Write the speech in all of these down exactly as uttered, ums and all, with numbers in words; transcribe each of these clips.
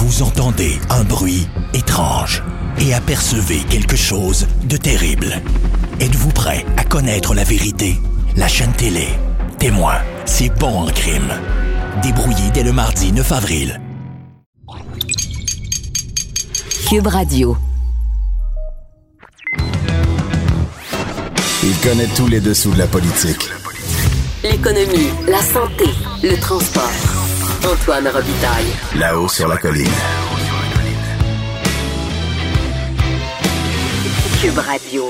Vous entendez un bruit étrange et apercevez quelque chose de terrible. Êtes-vous prêt à connaître la vérité? La chaîne télé Témoin, c'est bon en crime. Débrouillé dès le mardi neuf avril. Cube Radio. Il connaît tous les dessous de la politique. L'économie, la santé, le transport. Antoine Robitaille. Là-haut sur la colline. Cube Radio.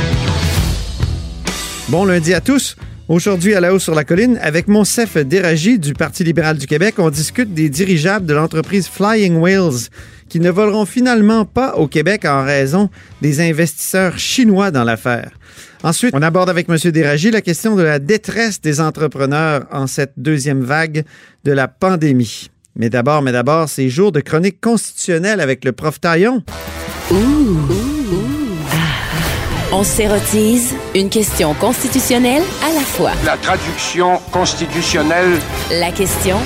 Bon lundi à tous. Aujourd'hui, à Là-haut sur la colline, avec Monsef Déragi du Parti libéral du Québec, on discute des dirigeables de l'entreprise Flying Whales qui ne voleront finalement pas au Québec en raison des investisseurs chinois dans l'affaire. Ensuite, on aborde avec M. Déragi la question de la détresse des entrepreneurs en cette deuxième vague de la pandémie. Mais d'abord, mais d'abord, c'est jour de chronique constitutionnelle avec le prof Taillon. Ouh, ouh, ouh. Ah. On s'érotise une question constitutionnelle à la fois. La traduction constitutionnelle. La question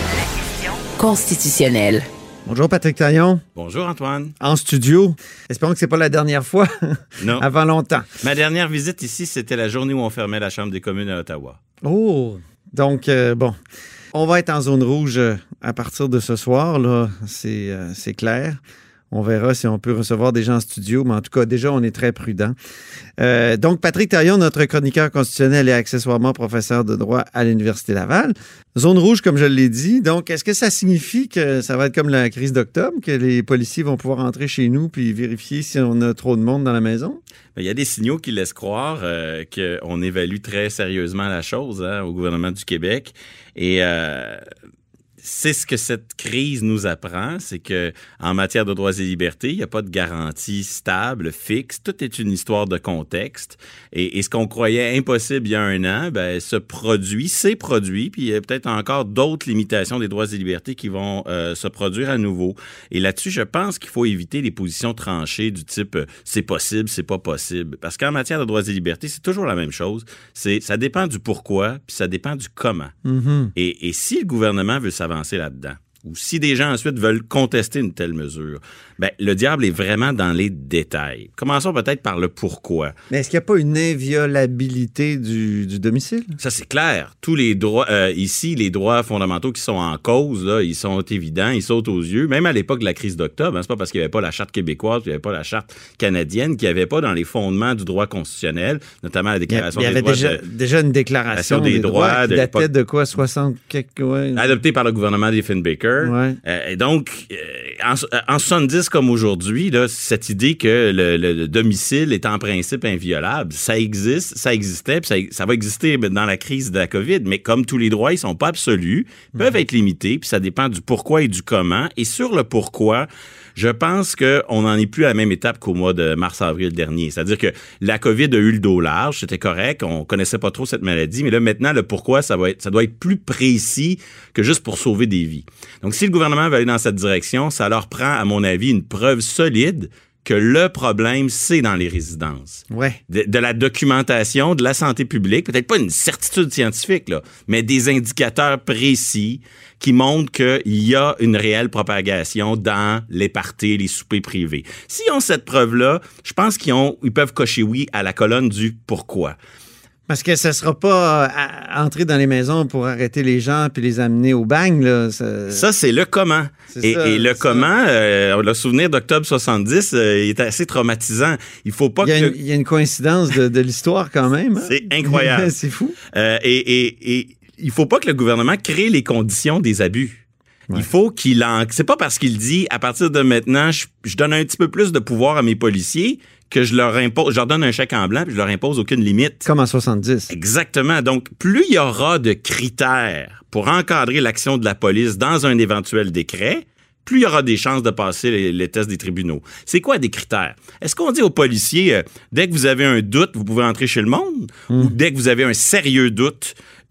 constitutionnelle. Bonjour Patrick Taillon. Bonjour Antoine. En studio. Espérons que c'est pas la dernière fois. Non. Avant longtemps. Ma dernière visite ici, c'était la journée où on fermait la Chambre des communes à Ottawa. Oh! Donc, euh, bon. On va être en zone rouge euh, à partir de ce soir, là. C'est, euh, c'est clair. On verra si on peut recevoir des gens en studio, mais en tout cas, déjà, on est très prudent. Euh, donc, Patrick Taillon, notre chroniqueur constitutionnel et accessoirement professeur de droit à l'Université Laval. Zone rouge, comme je l'ai dit. Donc, est-ce que ça signifie que ça va être comme la crise d'octobre, que les policiers vont pouvoir entrer chez nous puis vérifier si on a trop de monde dans la maison? Il y a des signaux qui laissent croire euh, qu'on évalue très sérieusement la chose hein, au gouvernement du Québec. Et... Euh, C'est ce que cette crise nous apprend, c'est que en matière de droits et libertés, il n'y a pas de garantie stable, fixe. Tout est une histoire de contexte. Et, et ce qu'on croyait impossible il y a un an, ben, se produit, s'est produit, puis il y a peut-être encore d'autres limitations des droits et libertés qui vont euh, se produire à nouveau. Et là-dessus, je pense qu'il faut éviter les positions tranchées du type euh, c'est possible, c'est pas possible. Parce qu'en matière de droits et libertés, c'est toujours la même chose. C'est, ça dépend du pourquoi, puis ça dépend du comment. Mm-hmm. Et, et si le gouvernement veut savoir avancer là-dedans, ou si des gens ensuite veulent contester une telle mesure, ben, le diable est vraiment dans les détails. Commençons peut-être par le pourquoi. Mais est-ce qu'il n'y a pas une inviolabilité du, du domicile? Ça, c'est clair. Tous les droits, euh, ici, les droits fondamentaux qui sont en cause, là, ils sont évidents, ils sautent aux yeux. Même à l'époque de la crise d'octobre, hein, c'est pas parce qu'il n'y avait pas la Charte québécoise, qu'il n'y avait pas la Charte canadienne, qu'il n'y avait pas dans les fondements du droit constitutionnel, notamment la Déclaration des droits. Il y avait déjà, de, déjà une déclaration des, des droits, droits qui de datait de quoi, soixante quelques... Ouais. Adoptée par le gouvernement Diefenbaker. Ouais. Euh, et donc, euh, en, en soixante-dix comme aujourd'hui, là, cette idée que le, le, le domicile est en principe inviolable, ça existe, ça existait, puis ça, ça va exister dans la crise de la COVID, mais comme tous les droits, ils sont pas absolus, ils peuvent être limités, puis ça dépend du pourquoi et du comment. Et sur le pourquoi, je pense qu'on n'en est plus à la même étape qu'au mois de mars-avril dernier. C'est-à-dire que la COVID a eu le dos large, c'était correct, on connaissait pas trop cette maladie, mais là, maintenant, le pourquoi, ça va être, ça doit être plus précis que juste pour sauver des vies. Donc, si le gouvernement veut aller dans cette direction, ça leur prend, à mon avis, une preuve solide que le problème, c'est dans les résidences. Ouais. De, de la documentation, de la santé publique, peut-être pas une certitude scientifique, là, mais des indicateurs précis qui montrent qu'il y a une réelle propagation dans les parties, les soupers privés. S'ils ont cette preuve-là, je pense qu'ils ont, ils peuvent cocher oui à la colonne du pourquoi. Parce que ça ne sera pas à entrer dans les maisons pour arrêter les gens puis les amener au bagne. Là. Ça... ça, c'est le comment. Et, ça, et le comment, euh, le souvenir d'octobre soixante-dix, euh, il est assez traumatisant. Il faut pas il y a que... Une, il y a une coïncidence de, de l'histoire quand même. Hein? C'est incroyable. C'est fou. Euh, et, et, et il faut pas que le gouvernement crée les conditions des abus. Ouais. Il faut qu'il en... C'est pas parce qu'il dit, à partir de maintenant, je, je donne un petit peu plus de pouvoir à mes policiers que je leur impose, je leur donne un chèque en blanc puis je leur impose aucune limite. Comme en soixante-dix. Exactement. Donc, plus il y aura de critères pour encadrer l'action de la police dans un éventuel décret, plus il y aura des chances de passer les, les tests des tribunaux. C'est quoi des critères? Est-ce qu'on dit aux policiers, euh, dès que vous avez un doute, vous pouvez entrer chez le monde? Mm. Ou dès que vous avez un sérieux doute,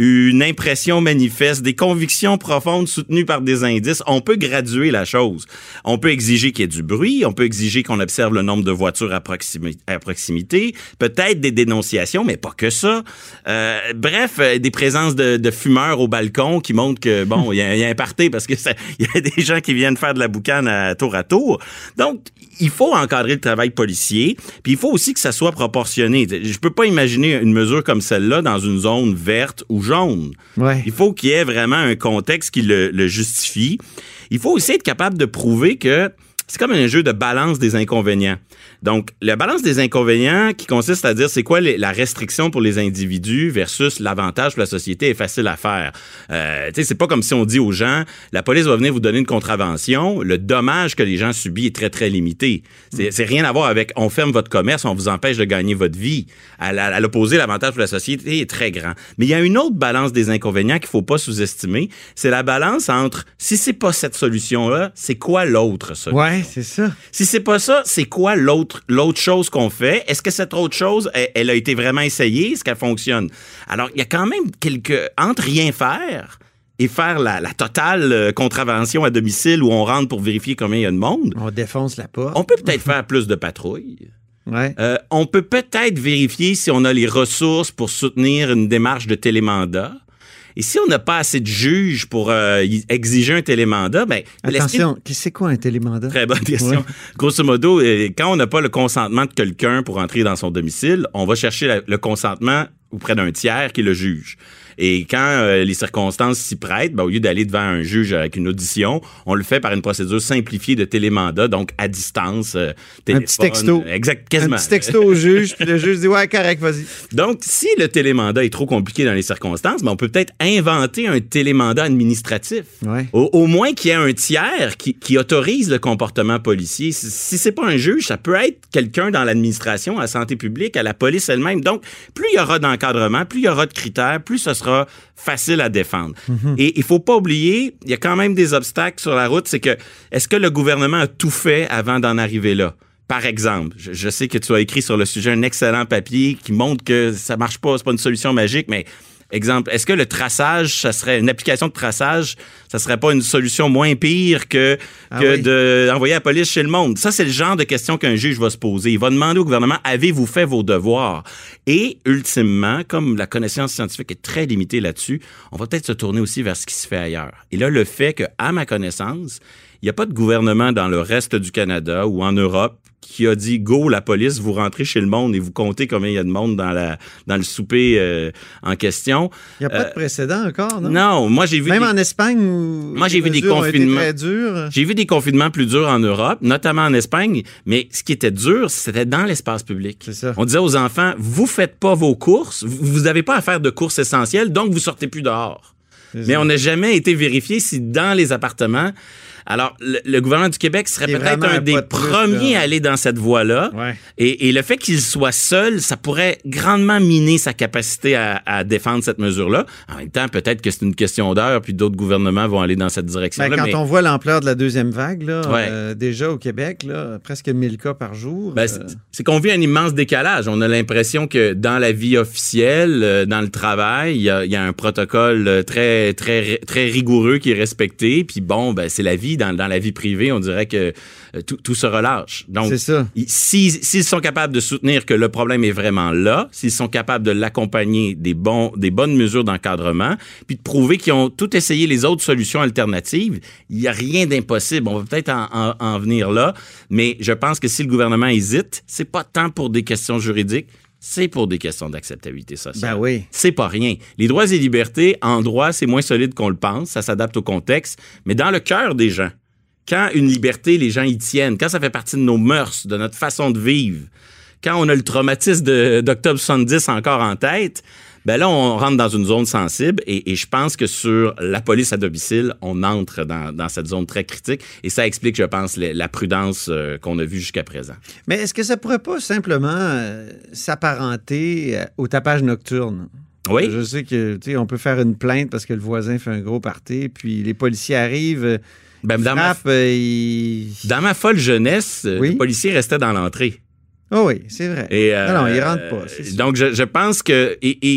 une impression manifeste, des convictions profondes soutenues par des indices, on peut graduer la chose. On peut exiger qu'il y ait du bruit, on peut exiger qu'on observe le nombre de voitures à, proximi- à proximité, peut-être des dénonciations, mais pas que ça. Euh, bref, euh, des présences de, de fumeurs au balcon qui montrent que, bon, il y, y a un party parce que il y a des gens qui viennent faire de la boucane à tour à tour. Donc, il faut encadrer le travail policier, puis il faut aussi que ça soit proportionné. Je peux pas imaginer une mesure comme celle-là dans une zone verte ou jaune. Ouais. Il faut qu'il y ait vraiment un contexte qui le, le justifie. Il faut aussi être capable de prouver que c'est comme un jeu de balance des inconvénients. Donc, la balance des inconvénients qui consiste à dire c'est quoi les, la restriction pour les individus versus l'avantage pour la société est facile à faire. Euh, tu sais, c'est pas comme si on dit aux gens, la police va venir vous donner une contravention, le dommage que les gens subissent est très, très limité. C'est, mm. c'est rien à voir avec on ferme votre commerce, on vous empêche de gagner votre vie. À, la, à l'opposé, l'avantage pour la société est très grand. Mais il y a une autre balance des inconvénients qu'il faut pas sous-estimer. C'est la balance entre si c'est pas cette solution-là, c'est quoi l'autre solution? Ouais, c'est ça. Si c'est pas ça, c'est quoi l'autre l'autre chose qu'on fait? Est-ce que cette autre chose, elle, elle a été vraiment essayée? Est-ce qu'elle fonctionne? Alors, il y a quand même quelques... Entre rien faire et faire la, la totale contravention à domicile où on rentre pour vérifier combien il y a de monde... On défonce la porte. On peut peut-être faire plus de patrouilles. Ouais. Euh, on peut peut-être vérifier si on a les ressources pour soutenir une démarche de télémandat. Et si on n'a pas assez de juges pour euh, exiger un télémandat, ben attention, c'est quoi un télémandat? Très bonne question. Ouais. Grosso modo, quand on n'a pas le consentement de quelqu'un pour entrer dans son domicile, on va chercher la, le consentement auprès d'un tiers qui est le juge. Et quand euh, les circonstances s'y prêtent, ben, au lieu d'aller devant un juge avec une audition, on le fait par une procédure simplifiée de télémandat, donc à distance, euh, téléphone. Un petit texto. Exact, quasiment. Un petit texto au juge, puis le juge dit « Ouais, correct, vas-y ». Donc, si le télémandat est trop compliqué dans les circonstances, ben, on peut peut-être inventer un télémandat administratif. Ouais. Au, au moins qu'il y ait un tiers qui, qui autorise le comportement policier. Si, si c'est pas un juge, ça peut être quelqu'un dans l'administration, à la santé publique, à la police elle-même. Donc, plus il y aura d'encadrement, plus il y aura de critères, plus ce sera facile à défendre. Mm-hmm. Et il faut pas oublier, il y a quand même des obstacles sur la route, c'est que est-ce que le gouvernement a tout fait avant d'en arriver là? Par exemple, je, je sais que tu as écrit sur le sujet un excellent papier qui montre que ça marche pas, c'est pas une solution magique, mais exemple, est-ce que le traçage, ça serait une application de traçage, ça serait pas une solution moins pire que, ah que oui. de d'envoyer la police chez le monde? Ça, c'est le genre de question qu'un juge va se poser. Il va demander au gouvernement, avez-vous fait vos devoirs? Et, ultimement, comme la connaissance scientifique est très limitée là-dessus, on va peut-être se tourner aussi vers ce qui se fait ailleurs. Et là, le fait que, à ma connaissance, il n'y a pas de gouvernement dans le reste du Canada ou en Europe qui a dit « Go, la police, vous rentrez chez le monde et vous comptez combien il y a de monde dans, la, dans le souper euh, en question. » Il n'y a pas euh, de précédent encore, non? Non, moi j'ai vu... Même des... en Espagne où moi, j'ai les vu des mesures ont été confinements très durs. J'ai vu des confinements plus durs en Europe, notamment en Espagne, mais ce qui était dur, c'était dans l'espace public. C'est ça. On disait aux enfants, vous faites pas vos courses, vous n'avez pas à faire de courses essentielles, donc vous sortez plus dehors. C'est mais ça. On n'a jamais été vérifié si dans les appartements... Alors, le, le gouvernement du Québec serait c'est peut-être un des premiers à aller dans cette voie-là. Ouais. Et, et le fait qu'il soit seul, ça pourrait grandement miner sa capacité à, à défendre cette mesure-là. En même temps, peut-être que c'est une question d'heure, puis d'autres gouvernements vont aller dans cette direction-là. Ben, quand mais... on voit l'ampleur de la deuxième vague, là, ouais. euh, déjà au Québec, là, presque mille cas par jour. Ben, euh... c'est, c'est qu'on vit un immense décalage. On a l'impression que dans la vie officielle, euh, dans le travail, il y a, y a un protocole très, très, très rigoureux qui est respecté. Puis bon, ben, c'est la vie. Dans, dans la vie privée, on dirait que euh, tout, tout se relâche. Donc, c'est ça. Y, s'ils, s'ils sont capables de soutenir que le problème est vraiment là, s'ils sont capables de l'accompagner des, bons, des bonnes mesures d'encadrement, puis de prouver qu'ils ont tout essayé les autres solutions alternatives, il n'y a rien d'impossible. On va peut-être en, en, en venir là, mais je pense que si le gouvernement hésite, c'est pas tant pour des questions juridiques, c'est pour des questions d'acceptabilité sociale. Ben oui. C'est pas rien. Les droits et libertés, en droit, c'est moins solide qu'on le pense, ça s'adapte au contexte, mais dans le cœur des gens, quand une liberté, les gens y tiennent, quand ça fait partie de nos mœurs, de notre façon de vivre, quand on a le traumatisme de, d'octobre soixante-dix encore en tête, ben là, on rentre dans une zone sensible et, et je pense que sur la police à domicile, on entre dans, dans cette zone très critique et ça explique, je pense, la, la prudence euh, qu'on a vue jusqu'à présent. Mais est-ce que ça pourrait pas simplement euh, s'apparenter euh, au tapage nocturne? Oui. Je sais que, tu sais, on peut faire une plainte parce que le voisin fait un gros party, puis les policiers arrivent... Euh, Ben, dans, frappe, ma, euh, il... dans ma folle jeunesse, oui? Le policier restait dans l'entrée. Oh oui, c'est vrai. Et, euh, non, non, il rentre pas. C'est donc, je, je pense que... Et, et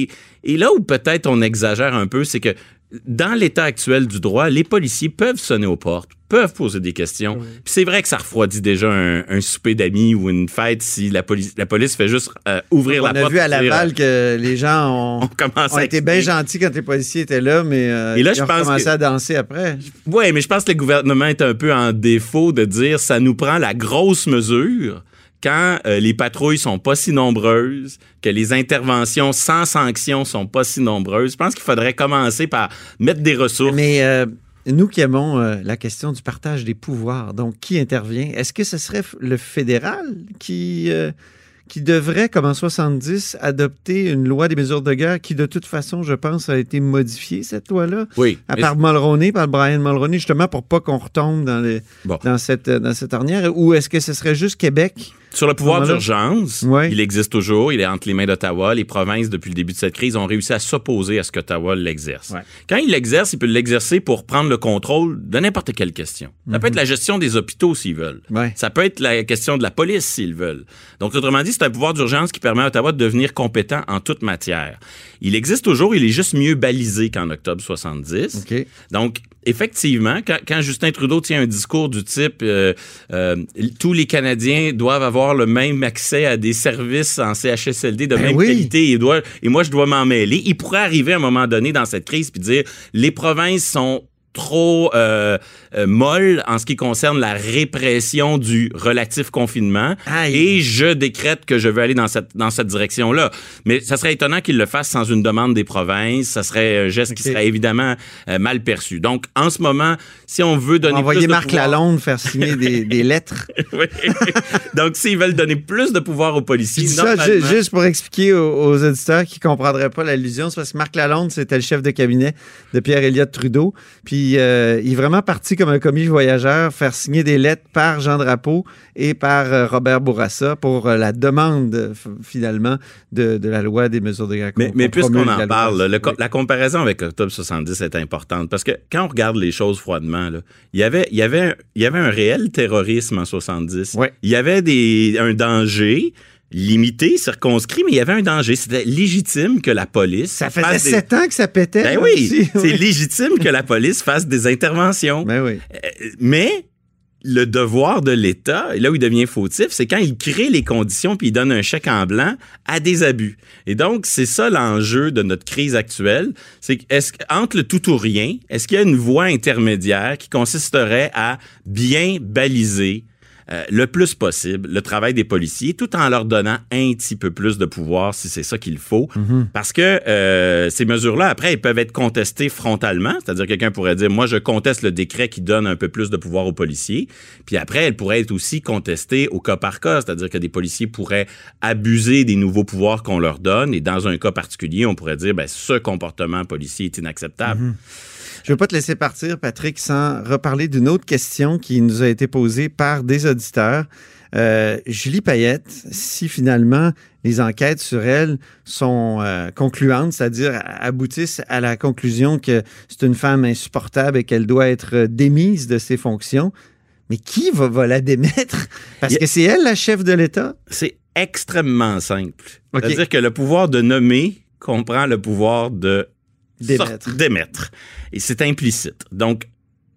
Et là où peut-être on exagère un peu, c'est que dans l'état actuel du droit, les policiers peuvent sonner aux portes, peuvent poser des questions. Oui. Puis c'est vrai que ça refroidit déjà un, un souper d'amis ou une fête si la police, la police fait juste euh, ouvrir on la porte. On a vu à Laval dire, que les gens ont, ont été bien gentils quand les policiers étaient là, mais euh, Et là, ils je ont pense commencé que, à danser après. Oui, mais je pense que le gouvernement est un peu en défaut de dire ça nous prend la grosse mesure quand euh, les patrouilles sont pas si nombreuses, que les interventions sans sanction sont pas si nombreuses. Je pense qu'il faudrait commencer par mettre des ressources. Mais euh, nous qui aimons euh, la question du partage des pouvoirs, donc qui intervient? Est-ce que ce serait le fédéral qui, euh, qui devrait, comme en soixante-dix, adopter une loi des mesures de guerre qui, de toute façon, je pense, a été modifiée, cette loi-là? Oui. À part Mulroney, par Brian Mulroney, justement, pour pas qu'on retombe dans, les, bon. dans, cette, dans cette ornière? Ou est-ce que ce serait juste Québec? Sur le pouvoir d'urgence, ouais. il existe toujours, il est entre les mains d'Ottawa. Les provinces, depuis le début de cette crise, ont réussi à s'opposer à ce qu'Ottawa l'exerce. Ouais. Quand il l'exerce, il peut l'exercer pour prendre le contrôle de n'importe quelle question. Ça mm-hmm. peut être la gestion des hôpitaux s'ils veulent. Ouais. Ça peut être la question de la police s'ils veulent. Donc, autrement dit, c'est un pouvoir d'urgence qui permet à Ottawa de devenir compétent en toute matière. Il existe toujours, il est juste mieux balisé qu'en octobre soixante-dix. Okay. Donc, effectivement, quand, quand Justin Trudeau tient un discours du type euh, euh, tous les Canadiens doivent avoir le même accès à des services en C H S L D de ben même oui. qualité et, doit, et moi, je dois m'en mêler, il pourrait arriver à un moment donné dans cette crise puis dire les provinces sont trop euh, euh, molle en ce qui concerne la répression du relatif confinement. Aïe. Et je décrète que je veux aller dans cette, dans cette direction-là. Mais ça serait étonnant qu'il le fasse sans une demande des provinces. Ça serait un geste okay. qui serait évidemment euh, mal perçu. Donc, en ce moment, si on veut donner Envoyer plus de Marc pouvoir... Lalonde faire signer des, des lettres. Oui. Donc, s'ils veulent donner plus de pouvoir aux policiers, ça, normalement... juste pour expliquer aux, aux auditeurs qui ne comprendraient pas l'allusion, c'est parce que Marc Lalonde, c'était le chef de cabinet de Pierre Elliott Trudeau. Puis, Euh, il est vraiment parti comme un commis voyageur faire signer des lettres par Jean Drapeau et par euh, Robert Bourassa pour euh, la demande, f- finalement, de, de la loi des mesures de guerre. Mais, mais puisqu'on en parle, là, le, oui. la comparaison avec octobre soixante-dix est importante parce que quand on regarde les choses froidement, là, il y avait, il y avait, il y avait un réel terrorisme en soixante-dix. Oui. Il y avait des, un danger limité, circonscrit, mais il y avait un danger. C'était légitime que la police... Ça faisait sept des... ans que ça pétait. Ben oui, aussi. C'est oui. légitime que la police fasse des interventions. Ben oui. Euh, mais le devoir de l'État, là où il devient fautif, c'est quand il crée les conditions puis il donne un chèque en blanc à des abus. Et donc, c'est ça l'enjeu de notre crise actuelle. C'est que, est-ce, entre le tout ou rien, est-ce qu'il y a une voie intermédiaire qui consisterait à bien baliser Euh, le plus possible le travail des policiers tout en leur donnant un petit peu plus de pouvoir si c'est ça qu'il faut. Mm-hmm. Parce que euh, ces mesures-là, après, elles peuvent être contestées frontalement. C'est-à-dire quelqu'un pourrait dire, moi, je conteste le décret qui donne un peu plus de pouvoir aux policiers. Puis après, elles pourraient être aussi contestées au cas par cas. C'est-à-dire que des policiers pourraient abuser des nouveaux pouvoirs qu'on leur donne. Et dans un cas particulier, on pourrait dire, ben, ce comportement policier est inacceptable. Mm-hmm. Je ne veux pas te laisser partir, Patrick, sans reparler d'une autre question qui nous a été posée par des auditeurs. Euh, Julie Payette, si finalement les enquêtes sur elle sont euh, concluantes, c'est-à-dire aboutissent à la conclusion que c'est une femme insupportable et qu'elle doit être démise de ses fonctions, mais qui va, va la démettre? Parce que c'est elle la chef de l'État? C'est extrêmement simple. Okay. C'est-à-dire que le pouvoir de nommer comprend le pouvoir de D'émettre. Sort, d'émettre. Et c'est implicite. Donc,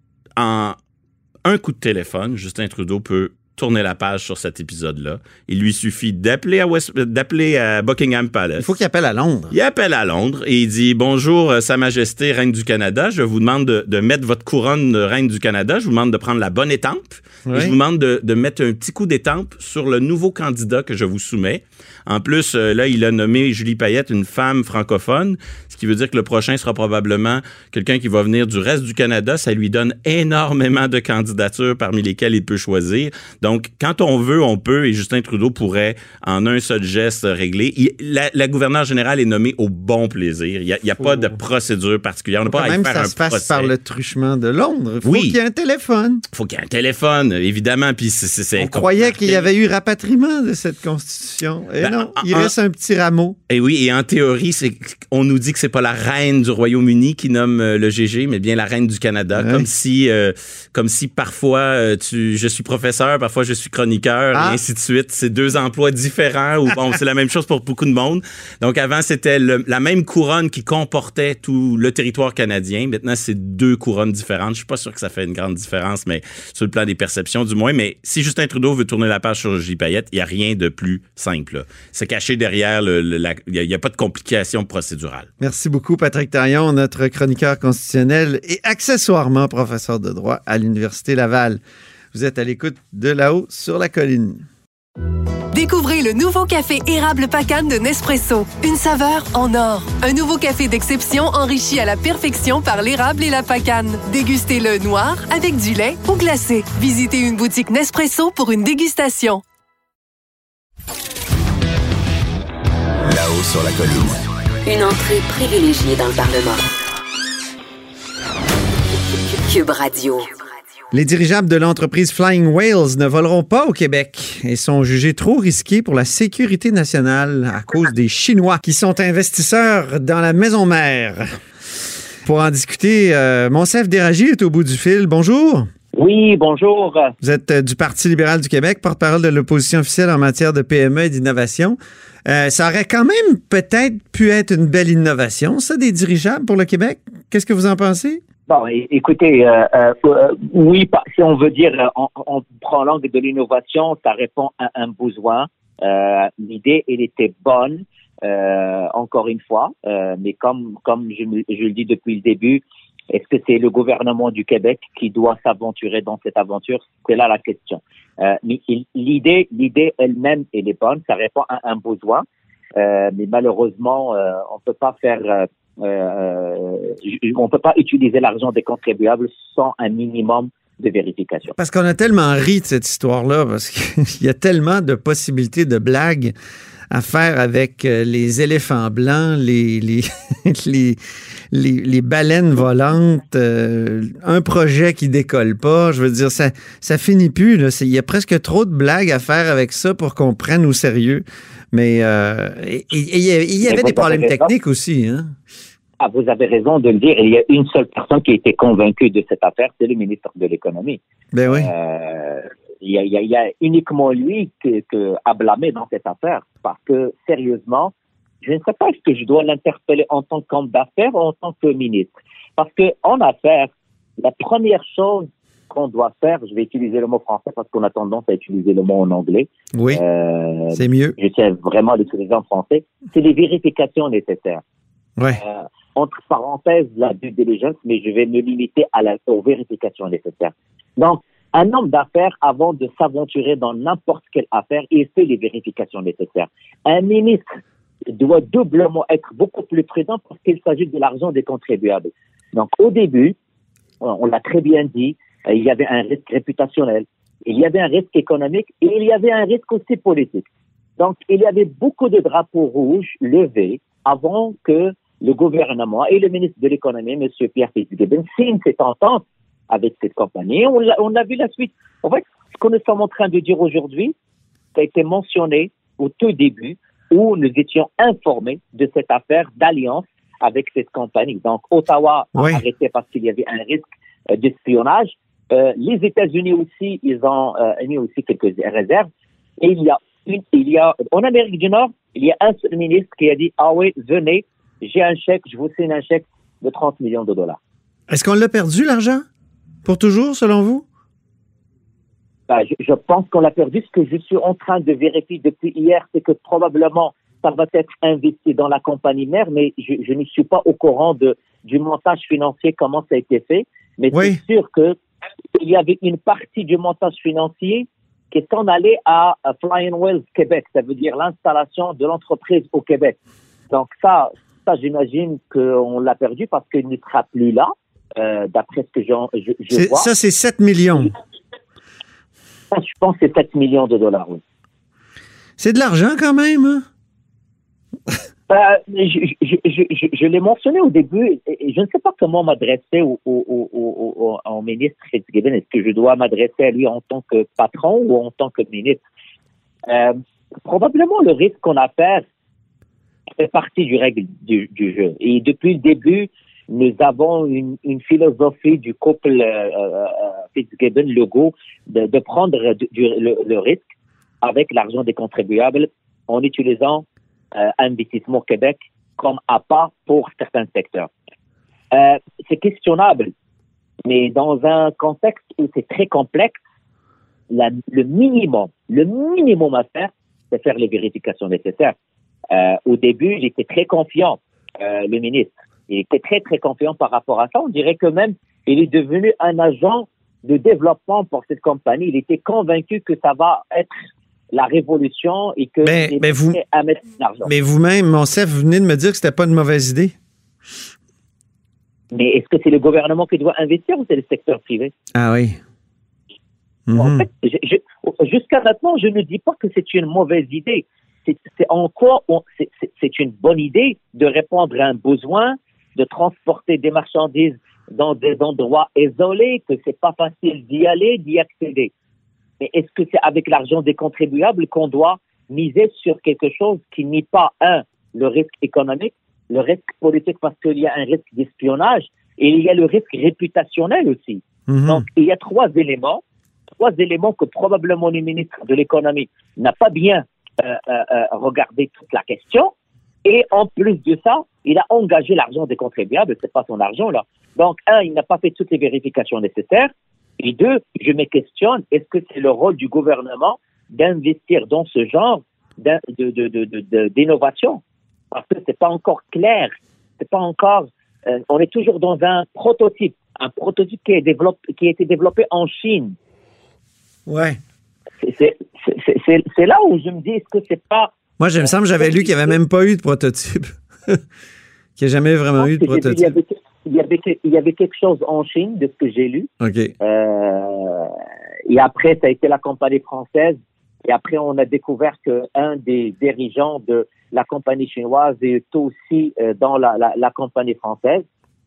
en un coup de téléphone, Justin Trudeau peut tourner la page sur cet épisode-là. Il lui suffit d'appeler à, West, d'appeler à Buckingham Palace. Il faut qu'il appelle à Londres. Il appelle à Londres et il dit « Bonjour, Sa Majesté, Reine du Canada. Je vous demande de, de mettre votre couronne de Reine du Canada. Je vous demande de prendre la bonne étampe. Oui. Et je vous demande de, de mettre un petit coup d'étampe sur le nouveau candidat que je vous soumets. En plus, euh, là, il a nommé Julie Payette une femme francophone, ce qui veut dire que le prochain sera probablement quelqu'un qui va venir du reste du Canada. Ça lui donne énormément de candidatures parmi lesquelles il peut choisir. Donc, quand on veut, on peut, et Justin Trudeau pourrait, en un seul geste, régler. Il, la, la gouverneure générale est nommée au bon plaisir. Il n'y a, il y a pas de procédure particulière. On n'a pas à y faire un procès. Même ça se passe par le truchement de Londres. Il faut oui. qu'il y ait un téléphone. Il faut qu'il y ait un téléphone, évidemment. Puis c'est, c'est, c'est on croyait qu'il y avait eu rapatriement de cette Constitution. Et ben, non, il en, reste un petit rameau. Et oui, et en théorie, c'est, on nous dit que c'est pas la reine du Royaume-Uni qui nomme euh, le G G, mais bien la reine du Canada. Ouais. Comme si, euh, comme si parfois, euh, tu, je suis professeur, parfois parfois je suis chroniqueur ah. et ainsi de suite. C'est deux emplois différents ou bon, c'est la même chose pour beaucoup de monde. Donc avant, c'était le, la même couronne qui comportait tout le territoire canadien. Maintenant, c'est deux couronnes différentes. Je suis pas sûr que ça fait une grande différence, mais sur le plan des perceptions du moins. Mais si Justin Trudeau veut tourner la page sur J. Payette, il n'y a rien de plus simple. Là. C'est caché derrière le, le la, il n'y a, a pas de complications procédurales. Merci beaucoup, Patrick Taillon, notre chroniqueur constitutionnel et accessoirement professeur de droit à l'Université Laval. Vous êtes à l'écoute de Là-haut sur la colline. Découvrez le nouveau café érable Pacane de Nespresso. Une saveur en or. Un nouveau café d'exception enrichi à la perfection par l'érable et la pacane. Dégustez-le noir, avec du lait ou glacé. Visitez une boutique Nespresso pour une dégustation. Là-haut sur la colline. Une entrée privilégiée dans le Parlement. Cube Radio. Les dirigeables de l'entreprise Flying Whales ne voleront pas au Québec et sont jugés trop risqués pour la sécurité nationale à cause des Chinois qui sont investisseurs dans la maison mère. Pour en discuter, euh, Monsef Déragi est au bout du fil. Bonjour. Oui, bonjour. Vous êtes euh, du Parti libéral du Québec, porte-parole de l'opposition officielle en matière de P M E et d'innovation. Euh, ça aurait quand même peut-être pu être une belle innovation, ça, des dirigeables pour le Québec. Qu'est-ce que vous en pensez? Bon, écoutez, euh, euh, oui, si on veut dire, on, on prend l'angle de l'innovation, ça répond à un besoin. Euh, l'idée, elle était bonne, euh, encore une fois, euh, mais comme comme je, je le dis depuis le début, est-ce que c'est le gouvernement du Québec qui doit s'aventurer dans cette aventure? C'est là la question. Euh, mais l'idée, l'idée elle-même, elle est bonne, ça répond à un besoin, euh, mais malheureusement, euh, on peut pas faire euh, Euh, on ne peut pas utiliser l'argent des contribuables sans un minimum de vérification. Parce qu'on a tellement ri de cette histoire-là, parce qu'il y a tellement de possibilités de blagues à faire avec les éléphants blancs, les, les, les, les, les baleines volantes, euh, un projet qui décolle pas. Je veux dire, ça, ça finit plus. Là. Il y a presque trop de blagues à faire avec ça pour qu'on prenne au sérieux. Mais euh, et, et, et, il y avait des problèmes techniques aussi, hein? Ah, vous avez raison de le dire. Il y a une seule personne qui a été convaincue de cette affaire, c'est le ministre de l'Économie. Ben oui. Euh, il, y a, il, y a, il y a uniquement lui que, que à blâmer dans cette affaire. Parce que, sérieusement, je ne sais pas est-ce que je dois l'interpeller en tant qu'homme d'affaires ou en tant que ministre. Parce que en affaires, la première chose qu'on doit faire, je vais utiliser le mot français parce qu'on a tendance à utiliser le mot en anglais. Oui, euh, c'est mieux. Je tiens vraiment à l'utiliser en français. C'est les vérifications nécessaires. Ouais. Euh, entre parenthèses, la due diligence, mais je vais me limiter à la, aux vérifications nécessaires. Donc, un homme d'affaires, avant de s'aventurer dans n'importe quelle affaire, il fait les vérifications nécessaires. Un ministre doit doublement être beaucoup plus prudent parce qu'il s'agit de l'argent des contribuables. Donc, au début, on l'a très bien dit, il y avait un risque réputationnel, il y avait un risque économique et il y avait un risque aussi politique. Donc, il y avait beaucoup de drapeaux rouges levés avant que le gouvernement et le ministre de l'Économie, M. Pierre Fitzgibbon, signent cette entente avec cette compagnie. On a, on a vu la suite. En fait, ce que nous sommes en train de dire aujourd'hui, ça a été mentionné au tout début où nous étions informés de cette affaire d'alliance avec cette compagnie. Donc, Ottawa oui. a arrêté parce qu'il y avait un risque euh, d'espionnage. Euh, les États-Unis aussi, ils ont euh, émis aussi quelques réserves. Et il y a une, il y a, en Amérique du Nord, il y a un seul ministre qui a dit, ah oui, venez, j'ai un chèque, je vous signe un chèque de trente millions de dollars. Est-ce qu'on l'a perdu, l'argent? Pour toujours, selon vous? Ben, je, je pense qu'on l'a perdu. Ce que je suis en train de vérifier depuis hier, c'est que probablement, ça va être investi dans la compagnie mère, mais je, je ne suis pas au courant de, du montage financier, comment ça a été fait. Mais oui. C'est sûr que il y avait une partie du montage financier qui s'en allait à, à Flying Whales Québec. Ça veut dire l'installation de l'entreprise au Québec. Donc ça, ça j'imagine qu'on l'a perdu parce qu'il ne sera plus là, euh, d'après ce que je, je, je c'est, vois. Ça, c'est sept millions. Ça, je pense que c'est sept millions de dollars, oui. C'est de l'argent quand même, hein? Euh, je, je, je, je, je l'ai mentionné au début, et je ne sais pas comment m'adresser au, au, au, au, au ministre Fitzgibbon. Est-ce que je dois m'adresser à lui en tant que patron ou en tant que ministre? Euh, probablement le risque qu'on a fait fait partie du règle du, du jeu. Et depuis le début, nous avons une, une philosophie du couple euh, euh, Fitzgibbon-Legault de, de prendre du, du, le, le risque avec l'argent des contribuables en utilisant euh, Investissement Québec comme appât pour certains secteurs. Euh, c'est questionnable, mais dans un contexte où c'est très complexe, la, le minimum, le minimum à faire, c'est faire les vérifications nécessaires. Euh, au début, j'étais très confiant, euh, le ministre. Il était très, très confiant par rapport à ça. On dirait que même, il est devenu un agent de développement pour cette compagnie. Il était convaincu que ça va être la révolution et que mais, il mais est vous, prêt à mettre de l'argent. Mais vous-même, Monsef, vous venez de me dire que c'était pas une mauvaise idée. Mais est-ce que c'est le gouvernement qui doit investir ou c'est le secteur privé? Ah oui. Mm-hmm. En fait, je, je, jusqu'à maintenant, je ne dis pas que c'est une mauvaise idée. C'est, c'est en quoi on, c'est, c'est, c'est une bonne idée de répondre à un besoin, de transporter des marchandises dans des endroits isolés, que c'est pas facile d'y aller, d'y accéder. Mais est-ce que c'est avec l'argent des contribuables qu'on doit miser sur quelque chose qui nie pas, un, le risque économique, le risque politique parce qu'il y a un risque d'espionnage et il y a le risque réputationnel aussi. Mm-hmm. Donc, il y a trois éléments, trois éléments que probablement le ministre de l'économie n'a pas bien euh, euh, regardé toute la question. Et en plus de ça, il a engagé l'argent des contribuables, c'est pas son argent là. Donc, un, il n'a pas fait toutes les vérifications nécessaires. Et deux, je me questionne, est-ce que c'est le rôle du gouvernement d'investir dans ce genre de, de, de, de, de, d'innovation? Parce que c'est pas encore clair, c'est pas encore. Euh, on est toujours dans un prototype, un prototype qui est développé, qui a été développé en Chine. Ouais. C'est, c'est, c'est, c'est, c'est là où je me dis, est-ce que c'est pas. Moi, je me semble, j'avais lu qu'il n'y avait même pas eu de prototype, qu'il n'y a jamais vraiment eu de prototype. Il y, avait, il, y avait, il y avait quelque chose en Chine de ce que j'ai lu. Ok. Euh, et après, ça a été la compagnie française. Et après, on a découvert qu'un des dirigeants de la compagnie chinoise est aussi euh, dans la, la, la compagnie française.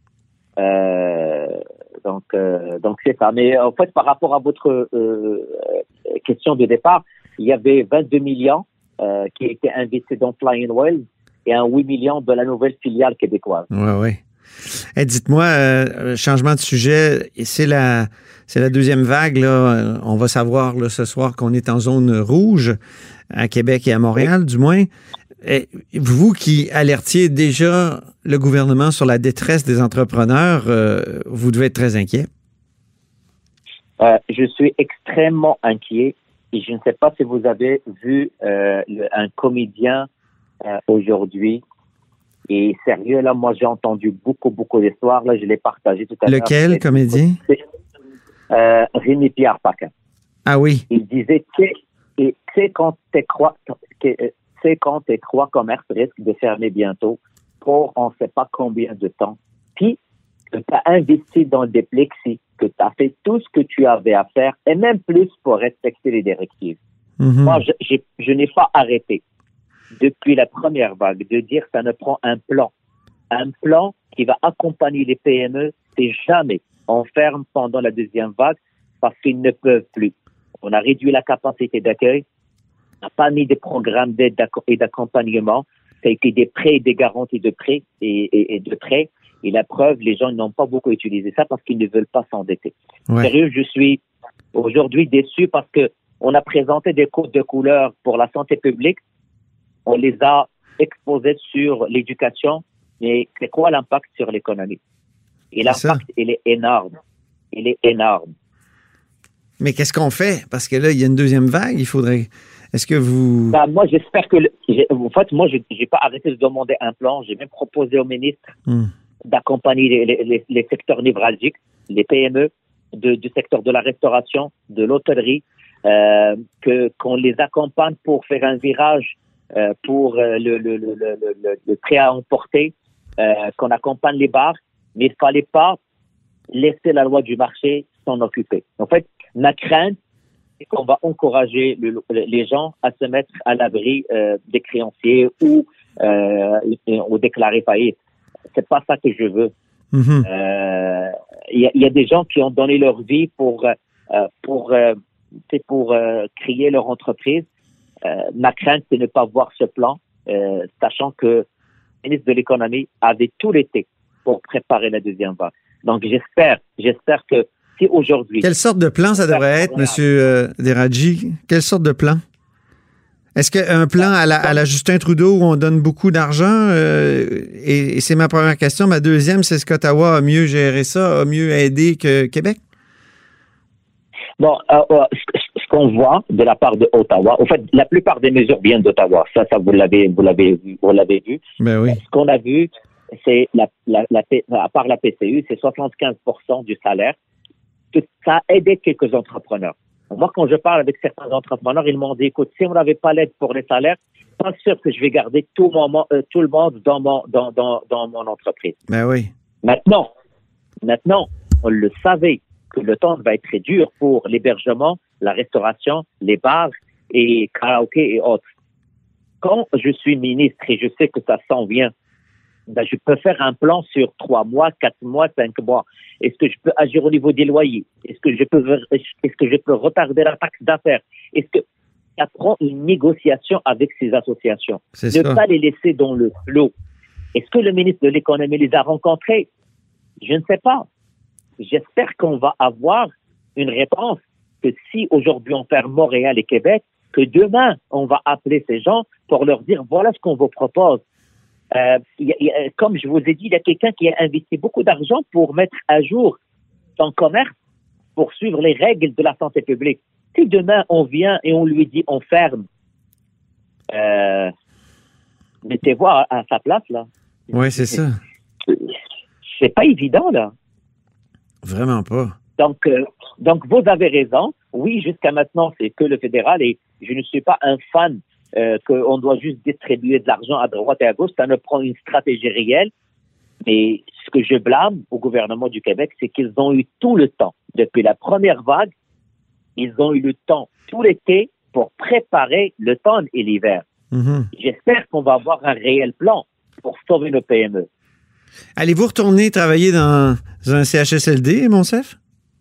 Euh, donc, euh, donc c'est ça. Mais en fait, par rapport à votre euh, question de départ, il y avait vingt-deux millions euh, qui étaient investis dans Flying Wells et un huit millions de la nouvelle filiale québécoise. Oui, oui. Hey, dites-moi, euh, changement de sujet, c'est la, c'est la deuxième vague. Là. On va savoir là, ce soir qu'on est en zone rouge à Québec et à Montréal, oui. Du moins. Et vous qui alertiez déjà le gouvernement sur la détresse des entrepreneurs, euh, vous devez être très inquiet. Euh, je suis extrêmement inquiet et je ne sais pas si vous avez vu euh, le, un comédien euh, aujourd'hui. Et sérieux, là, moi, j'ai entendu beaucoup, beaucoup d'histoires. Là, je l'ai partagé tout à l'heure. Lequel comédien? Euh, Rémi-Pierre Paquin. Ah oui. Il disait que c'est quand tes croix, c'est quand tes trois commerces risquent de fermer bientôt pour on ne sait pas combien de temps. Puis, que tu as investi dans des plexis, que tu as fait tout ce que tu avais à faire et même plus pour respecter les directives. Mm-hmm. Moi, je, je, je n'ai pas arrêté depuis la première vague de dire que ça ne prend un plan. Un plan qui va accompagner les P M E, c'est jamais on ferme pendant la deuxième vague parce qu'ils ne peuvent plus. On a réduit la capacité d'accueil, on n'a pas mis des programmes d'aide et d'accompagnement, ça a été des prêts et des garanties de prêts et, et, et de prêts. Et la preuve, les gens n'ont pas beaucoup utilisé ça parce qu'ils ne veulent pas s'endetter. Ouais. Sérieux, je suis aujourd'hui déçu parce que on a présenté des codes de couleur pour la santé publique. On les a exposés sur l'éducation, mais c'est quoi l'impact sur l'économie? Et l'impact, il est énorme. Il est énorme. Mais qu'est-ce qu'on fait? Parce que là, il y a une deuxième vague, il faudrait... Est-ce que vous... Ben, moi, j'espère que... Le... En fait, moi, je n'ai pas arrêté de demander un plan. J'ai même proposé au ministre mm. d'accompagner les, les, les secteurs névralgiques, les P M E, de, du secteur de la restauration, de l'hôtellerie, euh, que, qu'on les accompagne pour faire un virage Euh, pour euh, le, le, le, le, le prêt à emporter, euh, qu'on accompagne les bars, mais il ne fallait pas laisser la loi du marché s'en occuper. En fait, ma crainte, c'est qu'on va encourager le, les gens à se mettre à l'abri euh, des créanciers ou euh, au déclarer faillite. C'est pas ça que je veux. Il mm-hmm. euh, y, y a des gens qui ont donné leur vie pour euh, pour euh, pour euh, créer leur entreprise. Euh, ma crainte, c'est de ne pas voir ce plan, euh, sachant que le ministre de l'économie avait tout l'été pour préparer la deuxième vague. Donc, j'espère, j'espère que si aujourd'hui... Quelle sorte de plan ça devrait être, M. Euh, Deradji? Quelle sorte de plan? Est-ce qu'un plan à la, à la Justin Trudeau où on donne beaucoup d'argent? Euh, et, et c'est ma première question. Ma deuxième, c'est est-ce qu'Ottawa a mieux géré ça, a mieux aidé que Québec? Bon, euh, euh, ce, ce qu'on voit de la part de Ottawa, en fait, la plupart des mesures viennent d'Ottawa. Ça, ça vous l'avez, vous l'avez vu, vous l'avez vu. Ben oui. Ce qu'on a vu, c'est la, la, la, à part la P C U, c'est soixante-quinze pour cent du salaire. Ça a aidé quelques entrepreneurs. Moi, quand je parle avec certains entrepreneurs, ils m'ont dit, écoute, si on n'avait pas l'aide pour les salaires, pas sûr que je vais garder tout, mon, euh, tout le monde dans mon, dans, dans, dans mon entreprise. Ben oui. Maintenant, maintenant, on le savait que le temps va être très dur pour l'hébergement, la restauration, les bars et karaoké et autres. Quand je suis ministre et je sais que ça s'en vient, ben, je peux faire un plan sur trois mois, quatre mois, cinq mois. Est-ce que je peux agir au niveau des loyers? Est-ce que je peux, est-ce que je peux retarder la taxe d'affaires? Est-ce que ça prend une négociation avec ces associations? C'est ne ça. pas les laisser dans le flot. Est-ce que le ministre de l'économie les a rencontrés? Je ne sais pas. J'espère qu'on va avoir une réponse que si aujourd'hui on ferme Montréal et Québec, que demain on va appeler ces gens pour leur dire voilà ce qu'on vous propose. Euh, y a, y a, comme je vous ai dit, il y a quelqu'un qui a investi beaucoup d'argent pour mettre à jour son commerce pour suivre les règles de la santé publique. Si demain on vient et on lui dit on ferme, euh, mettez-vous à, à sa place là. Oui, c'est ça. C'est pas évident là. Vraiment pas. Donc, euh, donc vous avez raison. Oui, jusqu'à maintenant c'est que le fédéral et je ne suis pas un fan. Euh, qu'on doit juste distribuer de l'argent à droite et à gauche, ça ne prend une stratégie réelle. Mais ce que je blâme au gouvernement du Québec, c'est qu'ils ont eu tout le temps. Depuis la première vague, ils ont eu le temps tout l'été pour préparer l'automne et l'hiver. Mm-hmm. J'espère qu'on va avoir un réel plan pour sauver nos P M E. Allez-vous retourner travailler dans un C H S L D, Monsef?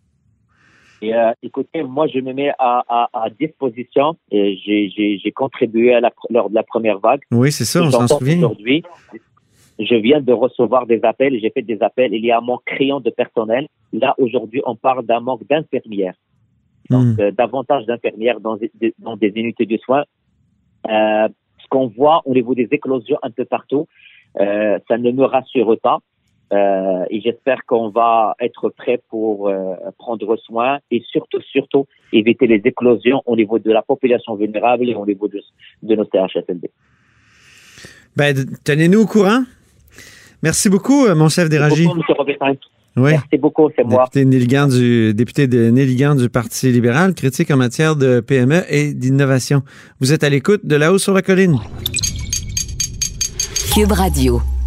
Et euh, écoutez, moi, je me mets à, à, à disposition. Et j'ai, j'ai, j'ai contribué à la, lors de la première vague. Oui, c'est ça, on s'en souvient. Aujourd'hui, je viens de recevoir des appels. J'ai fait des appels. Il y a un manque criant de personnel. Là, aujourd'hui, on parle d'un manque d'infirmières. Donc, mm. euh, davantage d'infirmières dans, dans des unités de soins. Euh, ce qu'on voit au niveau des éclosions un peu partout, euh, ça ne me rassure pas. Euh, et j'espère qu'on va être prêt pour euh, prendre soin et surtout, surtout, éviter les éclosions au niveau de la population vulnérable et au niveau de, de nos C H S L D. Ben, tenez-nous au courant. Merci beaucoup, Monsef Deradji. Merci beaucoup, M. Robitaille. Oui. Merci beaucoup, c'est moi. Député Néligan du, député de Néligan du Parti libéral, critique en matière de P M E et d'innovation. Vous êtes à l'écoute de Là-haut sur la colline. Cube Radio.